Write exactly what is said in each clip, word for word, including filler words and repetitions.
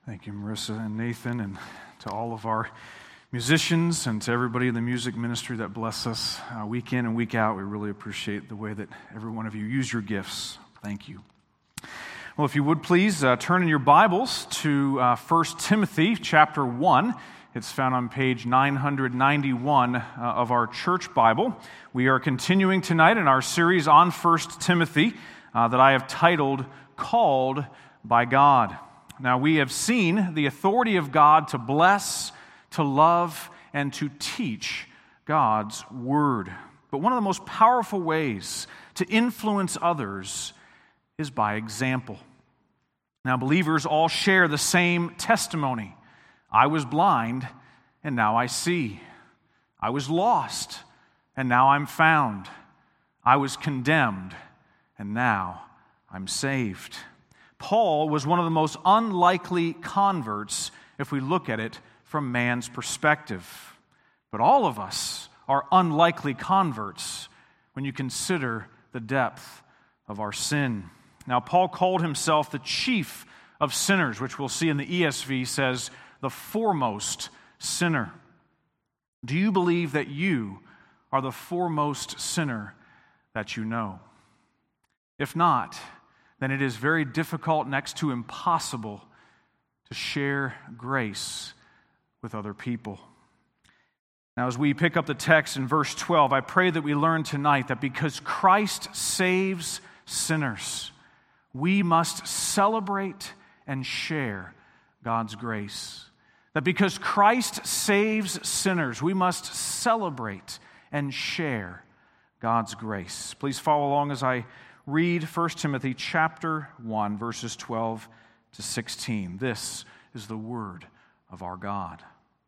Thank you, Marissa and Nathan, and to all of our musicians and to everybody in the music ministry that bless us uh, week in and week out. We really appreciate the way that every one of you use your gifts. Thank you. Well, if you would please uh, turn in your Bibles to uh, First Timothy chapter one. It's found on page nine ninety-one uh, of our church Bible. We are continuing tonight in our series on First Timothy uh, that I have titled, Called by God. Now, we have seen the authority of God to bless, to love, and to teach God's Word. But one of the most powerful ways to influence others is by example. Now, believers all share the same testimony. I was blind, and now I see. I was lost, and now I'm found. I was condemned, and now I'm saved. Paul was one of the most unlikely converts if we look at it from man's perspective. But all of us are unlikely converts when you consider the depth of our sin. Now, Paul called himself the chief of sinners, which we'll see in the E S V says, the foremost sinner. Do you believe that you are the foremost sinner that you know? If not, then it is very difficult, next to impossible, to share grace with other people. Now, as we pick up the text in verse twelve, I pray that we learn tonight that because Christ saves sinners, we must celebrate and share God's grace. That because Christ saves sinners, we must celebrate and share God's grace. Please follow along as I read First Timothy chapter one, verses twelve to sixteen. This is the word of our God.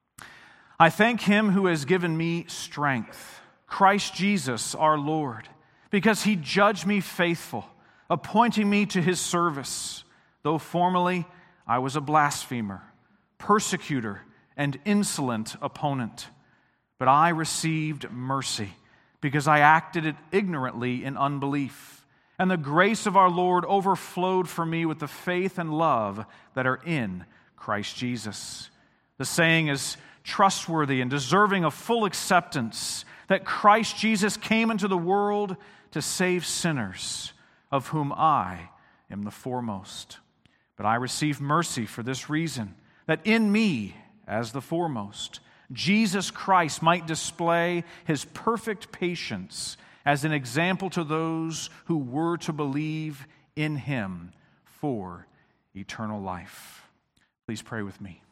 I thank him who has given me strength, Christ Jesus our Lord, because he judged me faithful, appointing me to his service, though formerly I was a blasphemer, persecutor, and insolent opponent. But I received mercy, because I acted it ignorantly in unbelief. And the grace of our Lord overflowed for me with the faith and love that are in Christ Jesus. The saying is trustworthy and deserving of full acceptance, that Christ Jesus came into the world to save sinners, of whom I am the foremost. But I received mercy for this reason, that in me, as the foremost, Jesus Christ might display his perfect patience as an example to those who were to believe in him for eternal life. Please pray with me.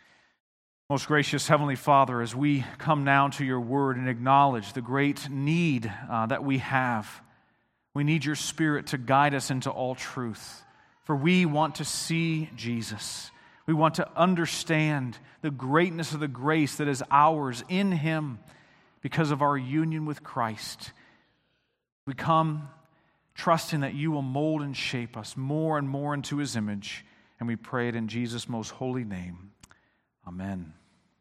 Most gracious Heavenly Father, as we come now to your word and acknowledge the great need uh, that we have, we need your Spirit to guide us into all truth. For we want to see Jesus. We want to understand the greatness of the grace that is ours in him because of our union with Christ. We come trusting that you will mold and shape us more and more into his image, and we pray it in Jesus' most holy name. Amen.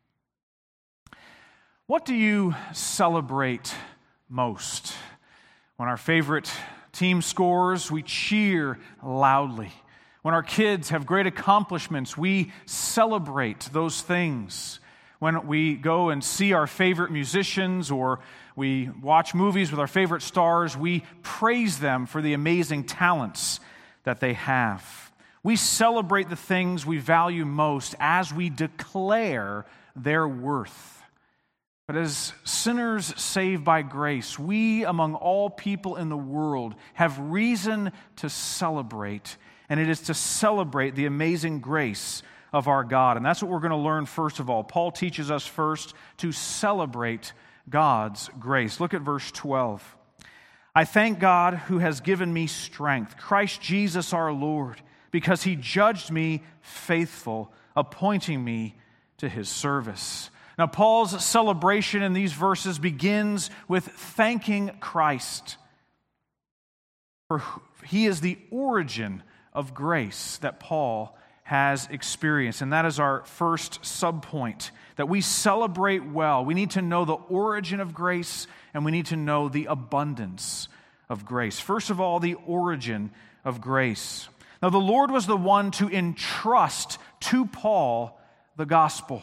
What do you celebrate most? When our favorite team scores, we cheer loudly. When our kids have great accomplishments, we celebrate those things. When we go and see our favorite musicians or we watch movies with our favorite stars, we praise them for the amazing talents that they have. We celebrate the things we value most as we declare their worth. But as sinners saved by grace, we, among all people in the world, have reason to celebrate, and it is to celebrate the amazing grace of our God. And that's what we're going to learn first of all. Paul teaches us first to celebrate God's grace. Look at verse twelve. I thank God who has given me strength, Christ Jesus our Lord, because he judged me faithful, appointing me to his service. Now, Paul's celebration in these verses begins with thanking Christ, for he is the origin of grace that Paul has experienced. And that is our first subpoint, that we celebrate well. We need to know the origin of grace, and we need to know the abundance of grace. First of all, the origin of grace. Now, the Lord was the one to entrust to Paul the gospel.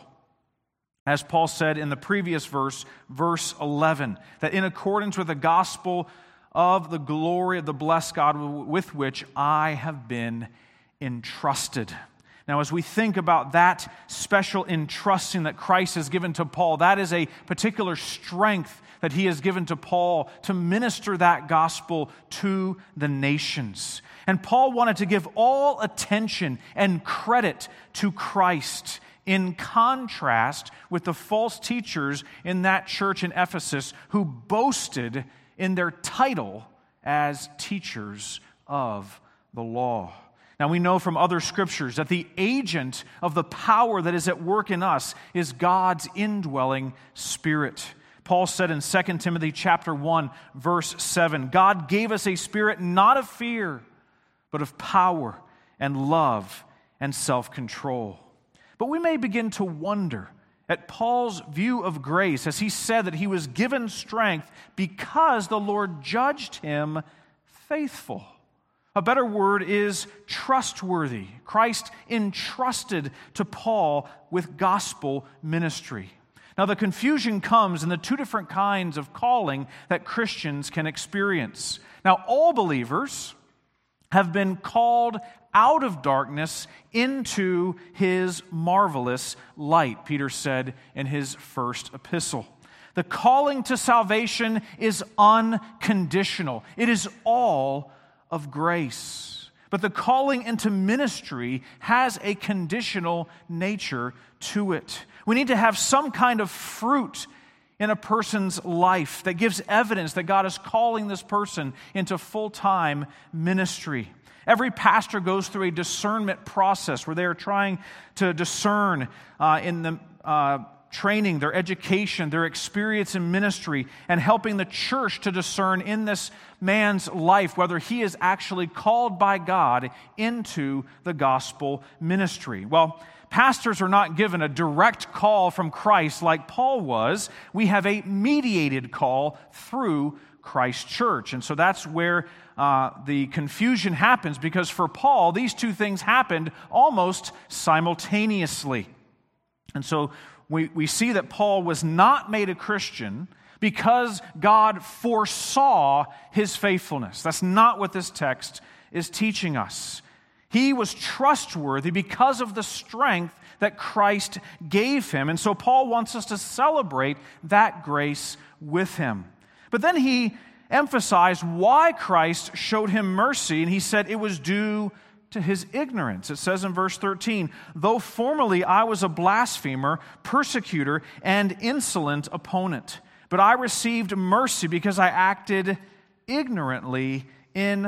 As Paul said in the previous verse, verse eleven, that in accordance with the gospel of the glory of the blessed God with which I have been entrusted. Now, as we think about that special entrusting that Christ has given to Paul, that is a particular strength that he has given to Paul to minister that gospel to the nations. And Paul wanted to give all attention and credit to Christ, in contrast with the false teachers in that church in Ephesus who boasted in their title as teachers of the law. Now, we know from other scriptures that the agent of the power that is at work in us is God's indwelling Spirit. Paul said in Second Timothy chapter one, verse seven, God gave us a spirit not of fear, but of power and love and self-control. But we may begin to wonder at Paul's view of grace as he said that he was given strength because the Lord judged him faithful. A better word is trustworthy. Christ entrusted to Paul with gospel ministry. Now, the confusion comes in the two different kinds of calling that Christians can experience. Now, all believers have been called out of darkness into His marvelous light, Peter said in his first epistle. The calling to salvation is unconditional. It is all of grace. But the calling into ministry has a conditional nature to it. We need to have some kind of fruit in a person's life that gives evidence that God is calling this person into full-time ministry. Every pastor goes through a discernment process where they are trying to discern uh, in the uh, training, their education, their experience in ministry, and helping the church to discern in this man's life whether he is actually called by God into the gospel ministry. Well, pastors are not given a direct call from Christ like Paul was. We have a mediated call through Christ's church. And so that's where uh, the confusion happens, because for Paul, these two things happened almost simultaneously. And so we, we see that Paul was not made a Christian because God foresaw his faithfulness. That's not what this text is teaching us. He was trustworthy because of the strength that Christ gave him. And so Paul wants us to celebrate that grace with him. But then he emphasized why Christ showed him mercy, and he said it was due to his ignorance. It says in verse thirteen, though formerly I was a blasphemer, persecutor, and insolent opponent, but I received mercy because I acted ignorantly in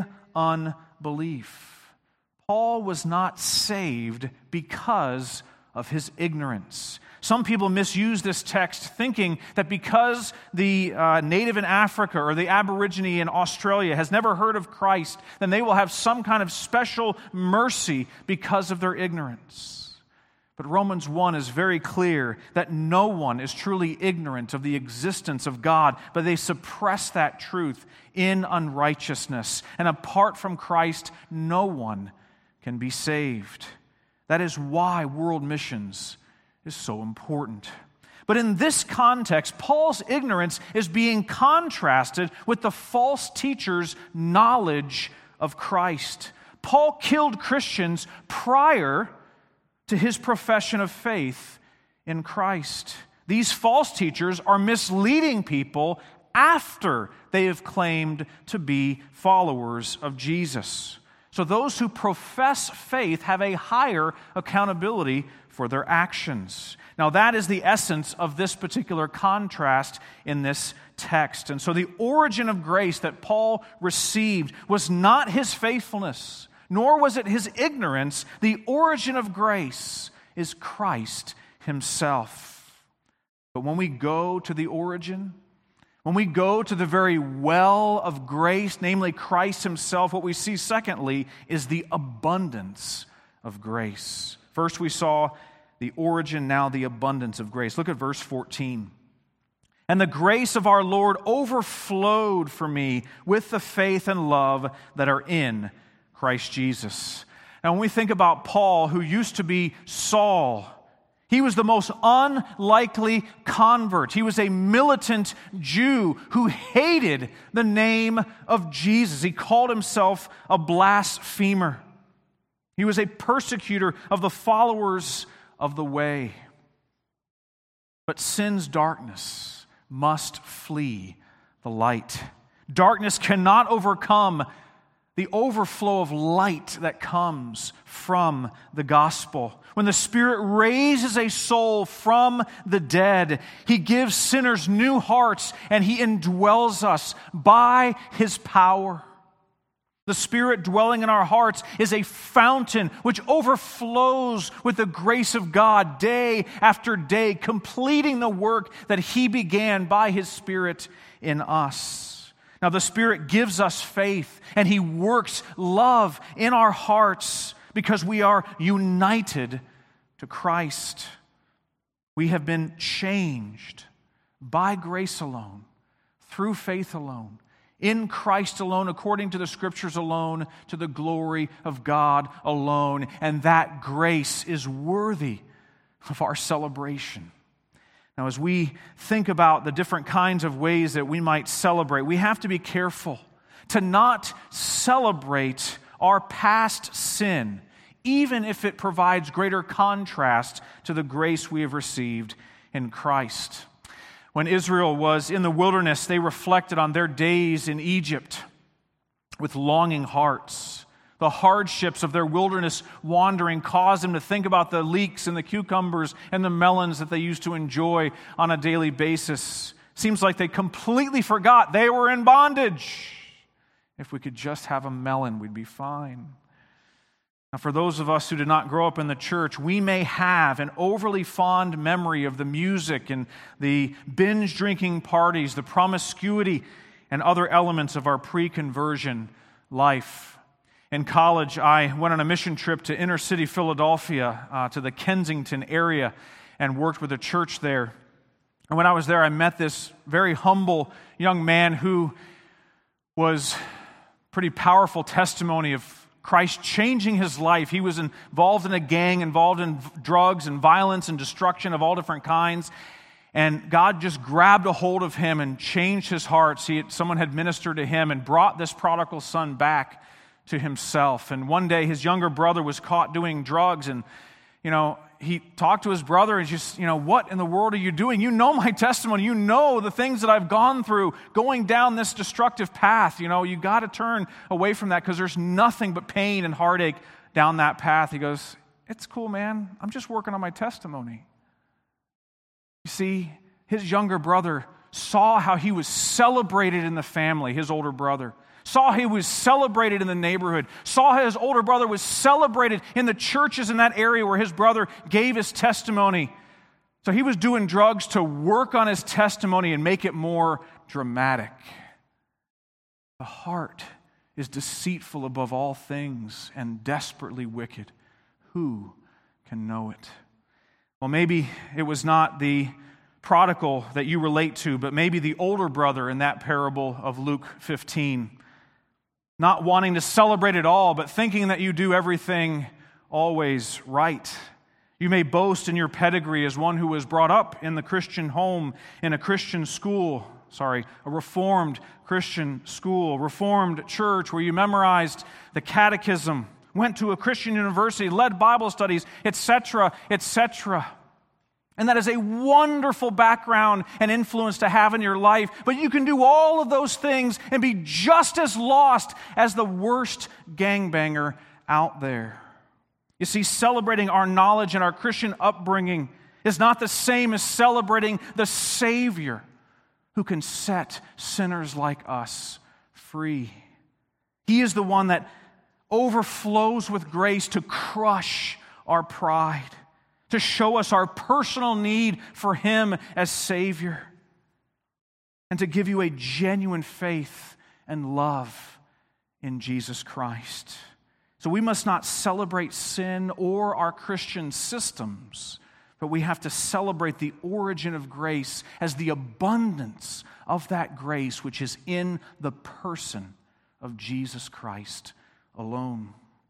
unbelief. Paul was not saved because of his ignorance. Some people misuse this text thinking that because the uh, native in Africa or the Aborigine in Australia has never heard of Christ, then they will have some kind of special mercy because of their ignorance. But Romans one is very clear that no one is truly ignorant of the existence of God, but they suppress that truth in unrighteousness. And apart from Christ, no one can be saved. That is why world missions is so important. But in this context, Paul's ignorance is being contrasted with the false teacher's knowledge of Christ. Paul killed Christians prior to his profession of faith in Christ. These false teachers are misleading people after they have claimed to be followers of Jesus. So those who profess faith have a higher accountability for their actions. Now that is the essence of this particular contrast in this text. And so the origin of grace that Paul received was not his faithfulness, nor was it his ignorance. The origin of grace is Christ himself. But when we go to the origin, when we go to the very well of grace, namely Christ himself, what we see secondly is the abundance of grace. First we saw the origin, now the abundance of grace. Look at verse fourteen. And the grace of our Lord overflowed for me with the faith and love that are in Christ Jesus. And when we think about Paul, who used to be Saul, he was the most unlikely convert. He was a militant Jew who hated the name of Jesus. He called himself a blasphemer. He was a persecutor of the followers of the way. But sin's darkness must flee the light. Darkness cannot overcome the overflow of light that comes from the gospel. When the Spirit raises a soul from the dead, He gives sinners new hearts and He indwells us by His power. The Spirit dwelling in our hearts is a fountain which overflows with the grace of God day after day, completing the work that He began by His Spirit in us. Now, the Spirit gives us faith, and He works love in our hearts because we are united to Christ. We have been changed by grace alone, through faith alone, in Christ alone, according to the Scriptures alone, to the glory of God alone. And that grace is worthy of our celebration. Now, as we think about the different kinds of ways that we might celebrate, we have to be careful to not celebrate our past sin, even if it provides greater contrast to the grace we have received in Christ. When Israel was in the wilderness, they reflected on their days in Egypt with longing hearts. The hardships of their wilderness wandering caused them to think about the leeks and the cucumbers and the melons that they used to enjoy on a daily basis. Seems like they completely forgot they were in bondage. If we could just have a melon, we'd be fine. Now, for those of us who did not grow up in the church, we may have an overly fond memory of the music and the binge drinking parties, the promiscuity, and other elements of our pre-conversion life. In college, I went on a mission trip to inner city Philadelphia, uh, to the Kensington area, and worked with a church there. And when I was there, I met this very humble young man who was pretty powerful testimony of Christ changing his life. He was involved in a gang, involved in drugs and violence and destruction of all different kinds. And God just grabbed a hold of him and changed his heart. See, someone had ministered to him and brought this prodigal son back to himself. And one day his younger brother was caught doing drugs, and you know, he talked to his brother and just, you know, what in the world are you doing? You know my testimony. You know the things that I've gone through going down this destructive path. You know, you got to turn away from that because there's nothing but pain and heartache down that path. He goes, it's cool, man. I'm just working on my testimony. You see, his younger brother saw how he was celebrated in the family, his older brother. Saw he was celebrated in the neighborhood, saw his older brother was celebrated in the churches in that area where his brother gave his testimony. So he was doing drugs to work on his testimony and make it more dramatic. The heart is deceitful above all things and desperately wicked. Who can know it? Well, maybe it was not the prodigal that you relate to, but maybe the older brother in that parable of Luke fifteen. Not wanting to celebrate it all, but thinking that you do everything always right. You may boast in your pedigree as one who was brought up in the Christian home, in a Christian school, sorry, a Reformed Christian school, Reformed church where you memorized the catechism, went to a Christian university, led Bible studies, et cetera, et cetera. And that is a wonderful background and influence to have in your life. But you can do all of those things and be just as lost as the worst gangbanger out there. You see, celebrating our knowledge and our Christian upbringing is not the same as celebrating the Savior who can set sinners like us free. He is the one that overflows with grace to crush our pride, to show us our personal need for Him as Savior, and to give you a genuine faith and love in Jesus Christ. So we must not celebrate sin or our Christian systems, but we have to celebrate the origin of grace as the abundance of that grace which is in the person of Jesus Christ alone.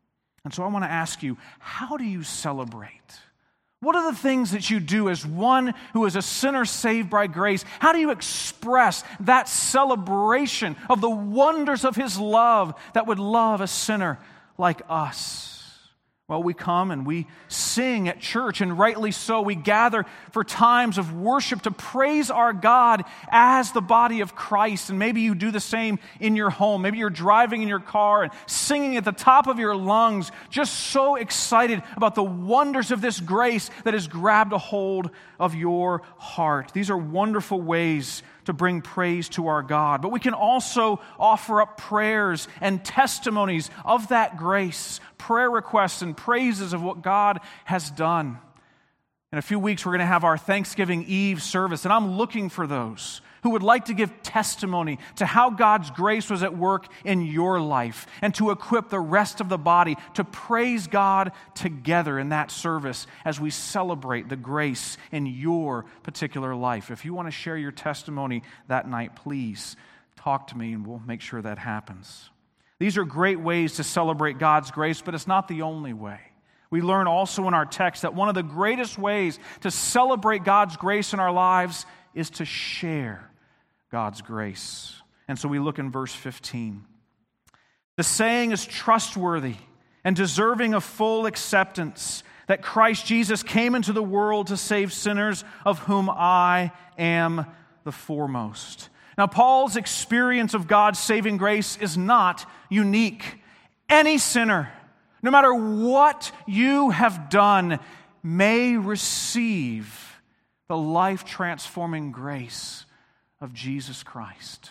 And so I want to ask you, how do you celebrate? What are the things that you do as one who is a sinner saved by grace? How do you express that celebration of the wonders of His love that would love a sinner like us? Well, we come and we sing at church, and rightly so. We gather for times of worship to praise our God as the body of Christ. And maybe you do the same in your home. Maybe you're driving in your car and singing at the top of your lungs, just so excited about the wonders of this grace that has grabbed a hold of your heart. These are wonderful ways to bring praise to our God. But we can also offer up prayers and testimonies of that grace, prayer requests and praises of what God has done. In a few weeks, we're going to have our Thanksgiving Eve service, and I'm looking for those who would like to give testimony to how God's grace was at work in your life and to equip the rest of the body to praise God together in that service as we celebrate the grace in your particular life. If you want to share your testimony that night, please talk to me and we'll make sure that happens. These are great ways to celebrate God's grace, but it's not the only way. We learn also in our text that one of the greatest ways to celebrate God's grace in our lives is to share God's grace. And so we look in verse fifteen. The saying is trustworthy and deserving of full acceptance, that Christ Jesus came into the world to save sinners, of whom I am the foremost. Now, Paul's experience of God's saving grace is not unique. Any sinner, no matter what you have done, may receive the life-transforming grace of Jesus Christ.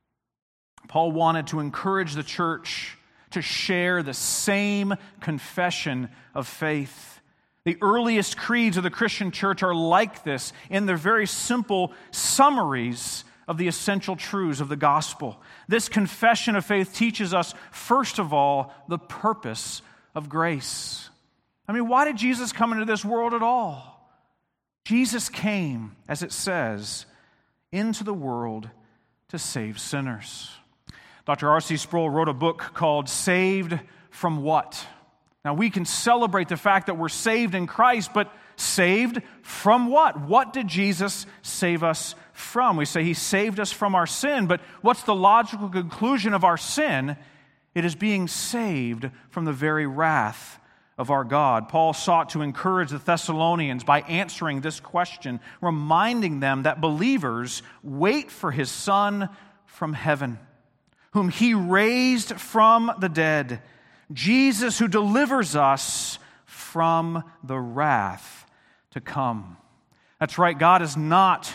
Paul wanted to encourage the church to share the same confession of faith. The earliest creeds of the Christian church are like this in their very simple summaries of the essential truths of the gospel. This confession of faith teaches us, first of all, the purpose of grace. I mean, why did Jesus come into this world at all? Jesus came, as it says, into the world to save sinners. Doctor R C Sproul wrote a book called Saved from What? Now, we can celebrate the fact that we're saved in Christ, but saved from what? What did Jesus save us from? We say He saved us from our sin, but what's the logical conclusion of our sin? It is being saved from the very wrath of our God. Paul sought to encourage the Thessalonians by answering this question, reminding them that believers wait for His Son from heaven, whom He raised from the dead, Jesus, who delivers us from the wrath to come. That's right, God is not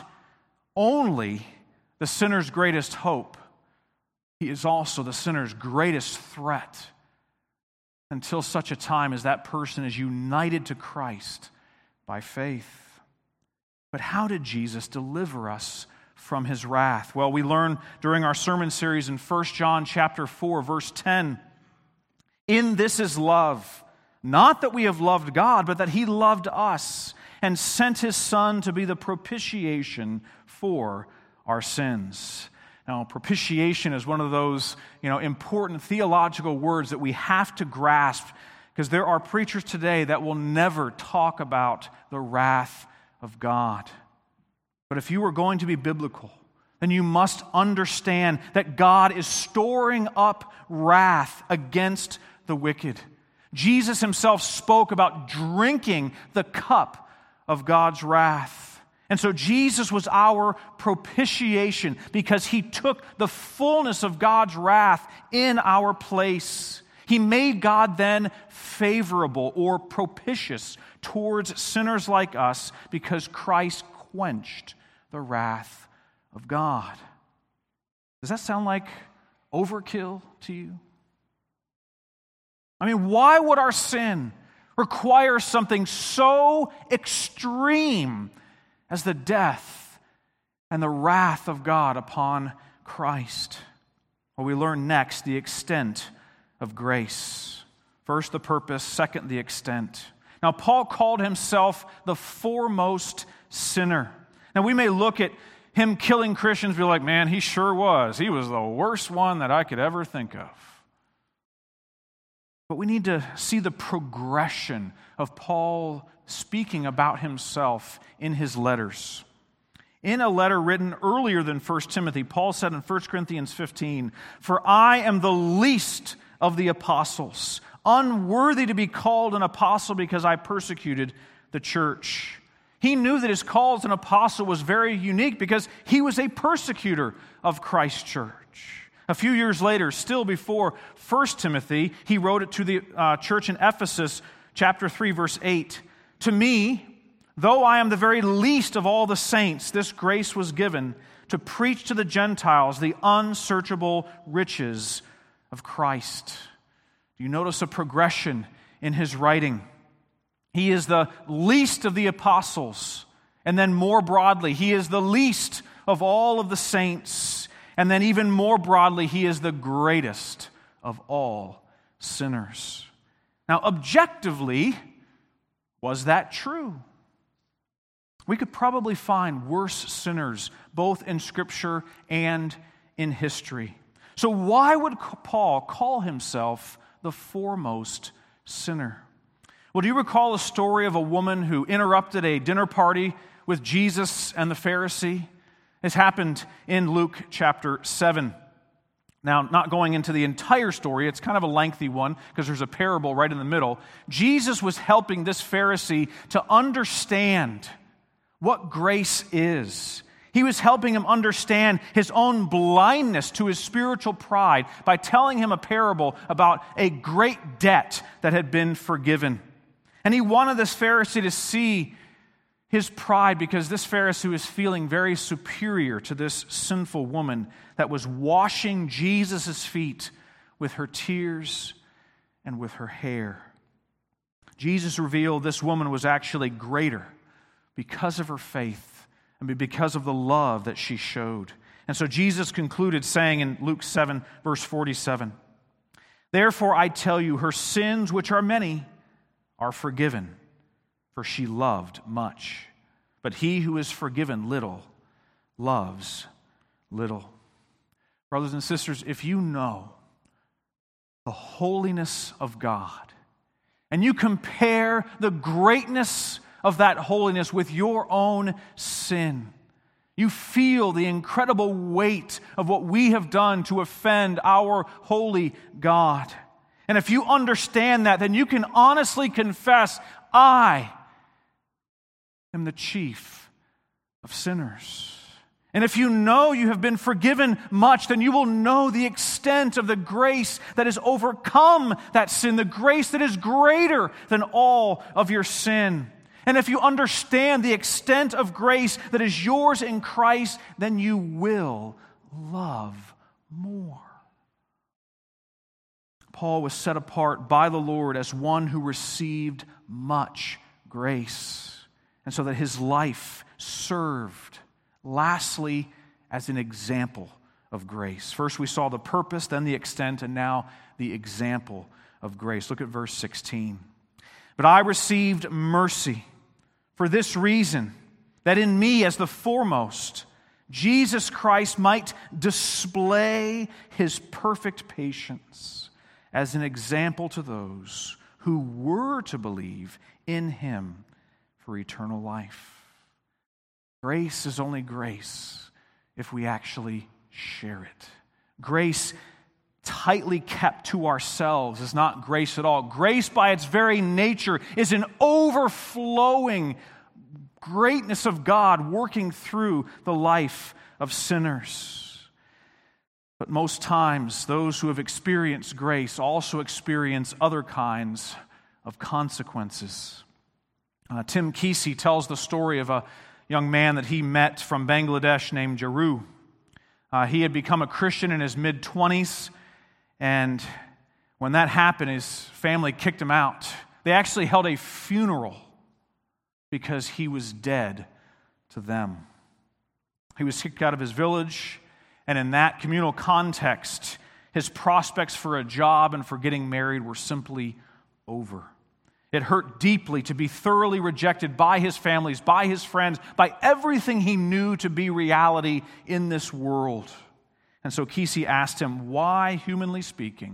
only the sinner's greatest hope, He is also the sinner's greatest threat, until such a time as that person is united to Christ by faith. But how did Jesus deliver us from His wrath? Well, we learn during our sermon series in First John chapter four, verse ten, "In this is love, not that we have loved God, but that He loved us and sent His Son to be the propitiation for our sins." Now, propitiation is one of those, you know, important theological words that we have to grasp, because there are preachers today that will never talk about the wrath of God. But if you are going to be biblical, then you must understand that God is storing up wrath against the wicked. Jesus Himself spoke about drinking the cup of God's wrath. And so Jesus was our propitiation because He took the fullness of God's wrath in our place. He made God then favorable or propitious towards sinners like us because Christ quenched the wrath of God. Does that sound like overkill to you? I mean, why would our sin require something so extreme as the death and the wrath of God upon Christ? Well, we learn next the extent of grace. First, the purpose. Second, the extent. Now, Paul called himself the foremost sinner. Now, we may look at him killing Christians and be like, man, he sure was. He was the worst one that I could ever think of. But we need to see the progression of Paul speaking about himself in his letters. In a letter written earlier than First Timothy, Paul said in First Corinthians fifteen, "For I am the least of the apostles, unworthy to be called an apostle because I persecuted the church." He knew that his call as an apostle was very unique because he was a persecutor of Christ's church. A few years later, still before First Timothy, he wrote it to the uh, church in Ephesus, chapter three, verse eight. "To me, though I am the very least of all the saints, this grace was given to preach to the Gentiles the unsearchable riches of Christ." Do you notice a progression in his writing? He is the least of the apostles, and then more broadly, he is the least of all of the saints, and then even more broadly, he is the greatest of all sinners. Now, objectively, was that true? We could probably find worse sinners both in Scripture and in history. So why would Paul call himself the foremost sinner? Well, do you recall a story of a woman who interrupted a dinner party with Jesus and the Pharisee? This happened in Luke chapter seven. Now, not going into the entire story, it's kind of a lengthy one because there's a parable right in the middle. Jesus was helping this Pharisee to understand what grace is. He was helping him understand his own blindness to his spiritual pride by telling him a parable about a great debt that had been forgiven. And he wanted this Pharisee to see his pride because this Pharisee was feeling very superior to this sinful woman that was washing Jesus' feet with her tears and with her hair. Jesus revealed this woman was actually greater because of her faith and because of the love that she showed. And so Jesus concluded saying in Luke seven, verse forty-seven, "Therefore I tell you, her sins, which are many, are forgiven, for she loved much. But he who is forgiven little loves little." Brothers and sisters, if you know the holiness of God, and you compare the greatness of that holiness with your own sin, you feel the incredible weight of what we have done to offend our holy God. And if you understand that, then you can honestly confess, I am the chief of sinners. And if you know you have been forgiven much, then you will know the extent of the grace that has overcome that sin, the grace that is greater than all of your sin. And if you understand the extent of grace that is yours in Christ, then you will love more. Paul was set apart by the Lord as one who received much grace, and so that his life served, lastly, as an example of grace. First we saw the purpose, then the extent, and now the example of grace. Look at verse sixteen. "But I received mercy for this reason, that in me as the foremost, Jesus Christ might display his perfect patience as an example to those who were to believe in him for eternal life." Grace is only grace if we actually share it. Grace tightly kept to ourselves is not grace at all. Grace by its very nature is an overflowing greatness of God working through the life of sinners. But most times, those who have experienced grace also experience other kinds of consequences. Uh, Tim Kesey tells the story of a young man that he met from Bangladesh named Jaru. Uh, he had become a Christian in his mid-twenties, and when that happened, his family kicked him out. They actually held a funeral because he was dead to them. He was kicked out of his village, and in that communal context, his prospects for a job and for getting married were simply over. It hurt deeply to be thoroughly rejected by his families, by his friends, by everything he knew to be reality in this world. And so Kesey asked him, why, humanly speaking,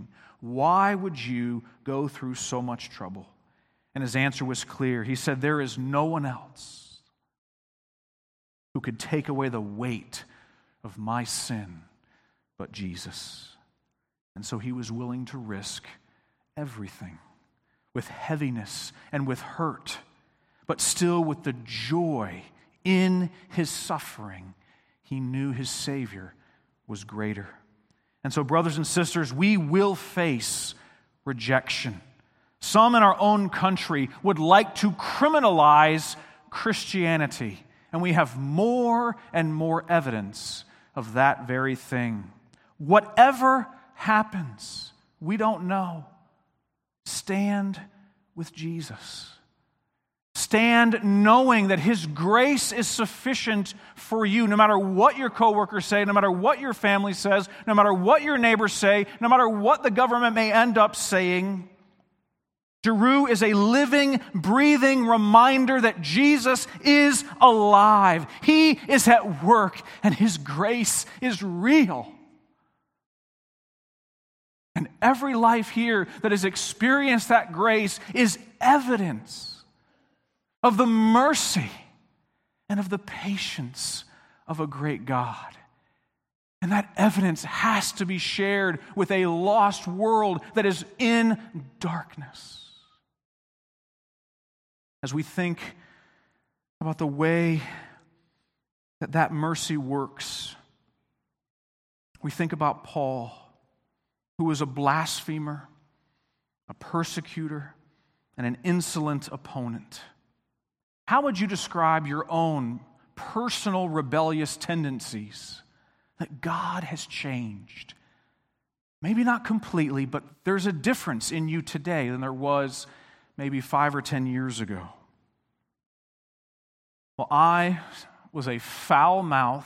why would you go through so much trouble? And his answer was clear. He said, there is no one else who could take away the weight of my sin but Jesus. And so he was willing to risk everything with heaviness and with hurt, but still with the joy in his suffering. He knew his Savior was greater. And so, brothers and sisters, we will face rejection. Some in our own country would like to criminalize Christianity, and we have more and more evidence of that very thing. Whatever happens, we don't know. Stand with Jesus. Stand knowing that his grace is sufficient for you, no matter what your coworkers say, no matter what your family says, no matter what your neighbors say, no matter what the government may end up saying. Giroux is a living, breathing reminder that Jesus is alive. He is at work, and his grace is real. And every life here that has experienced that grace is evidence of the mercy and of the patience of a great God. And that evidence has to be shared with a lost world that is in darkness. As we think about the way that that mercy works, we think about Paul, who was a blasphemer, a persecutor, and an insolent opponent. How would you describe your own personal rebellious tendencies that God has changed? Maybe not completely, but there's a difference in you today than there was maybe five or ten years ago. Well, I was a foul-mouthed,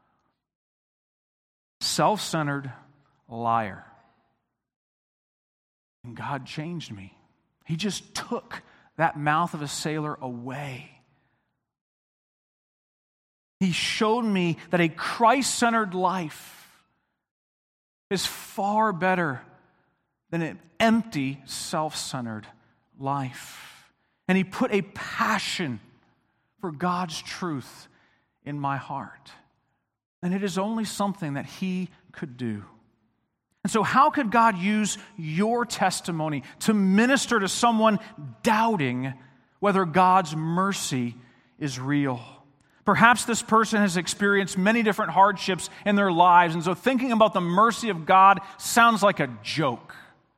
self-centered liar. And God changed me. He just took that mouth of a sailor away. He showed me that a Christ-centered life is far better than an empty, self-centered life. And he put a passion for God's truth in my heart. And it is only something that he could do. And so how could God use your testimony to minister to someone doubting whether God's mercy is real? Perhaps this person has experienced many different hardships in their lives, and so thinking about the mercy of God sounds like a joke.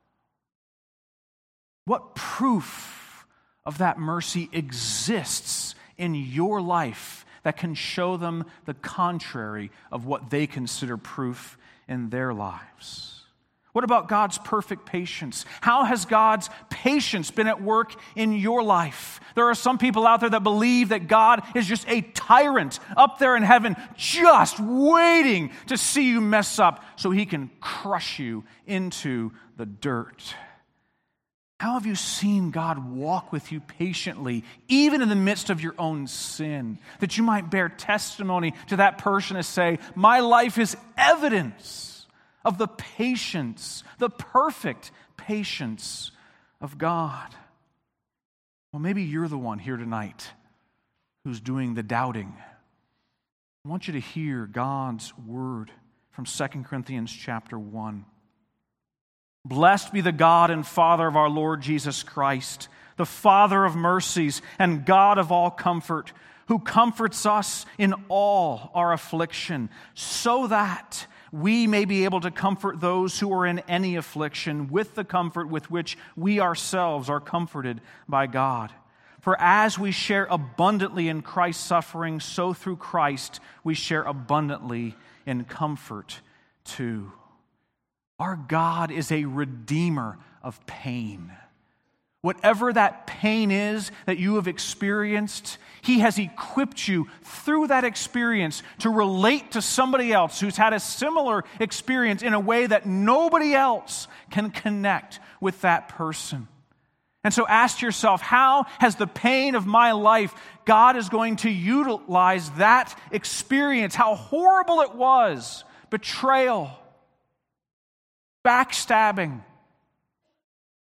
What proof of that mercy exists in your life that can show them the contrary of what they consider proof in their lives? What about God's perfect patience? How has God's patience been at work in your life? There are some people out there that believe that God is just a tyrant up there in heaven, just waiting to see you mess up so he can crush you into the dirt. How have you seen God walk with you patiently, even in the midst of your own sin, that you might bear testimony to that person and say, my life is evidence of the patience, the perfect patience of God? Well, maybe you're the one here tonight who's doing the doubting. I want you to hear God's word from Second Corinthians chapter one. Blessed be the God and Father of our Lord Jesus Christ, the Father of mercies and God of all comfort, who comforts us in all our affliction, so that we may be able to comfort those who are in any affliction with the comfort with which we ourselves are comforted by God. For as we share abundantly in Christ's suffering, so through Christ we share abundantly in comfort too. Our God is a redeemer of pain. Whatever that pain is that you have experienced, he has equipped you through that experience to relate to somebody else who's had a similar experience in a way that nobody else can connect with that person. And so ask yourself, how has the pain of my life, God is going to utilize that experience, how horrible it was, betrayal, backstabbing,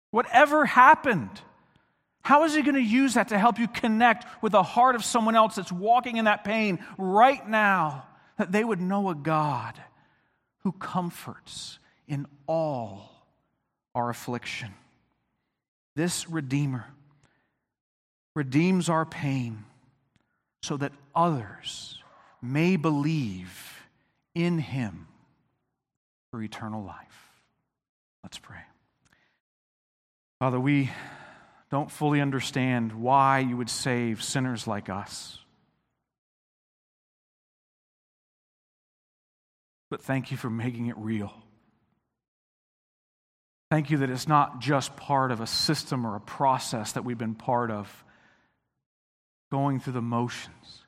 Whatever happened, how is he going to use that to help you connect with the heart of someone else that's walking in that pain right now, that they would know a God who comforts in all our affliction? This Redeemer redeems our pain so that others may believe in him for eternal life. Let's pray. Father, we don't fully understand why you would save sinners like us. But thank you for making it real. Thank you that it's not just part of a system or a process that we've been part of, going through the motions.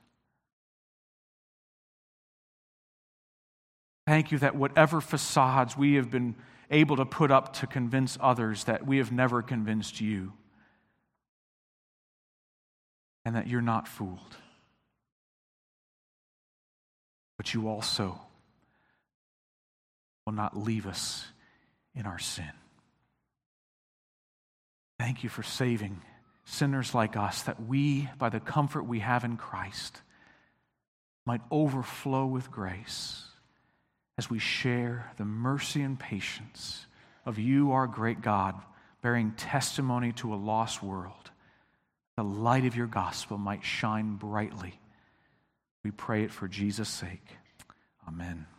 Thank you that whatever facades we have been able to put up to convince others, that we have never convinced you, and that you're not fooled. But you also will not leave us in our sin. Thank you for saving sinners like us, that we, by the comfort we have in Christ, might overflow with grace as we share the mercy and patience of you, our great God, bearing testimony to a lost world. The light of your gospel might shine brightly. We pray it for Jesus' sake. Amen.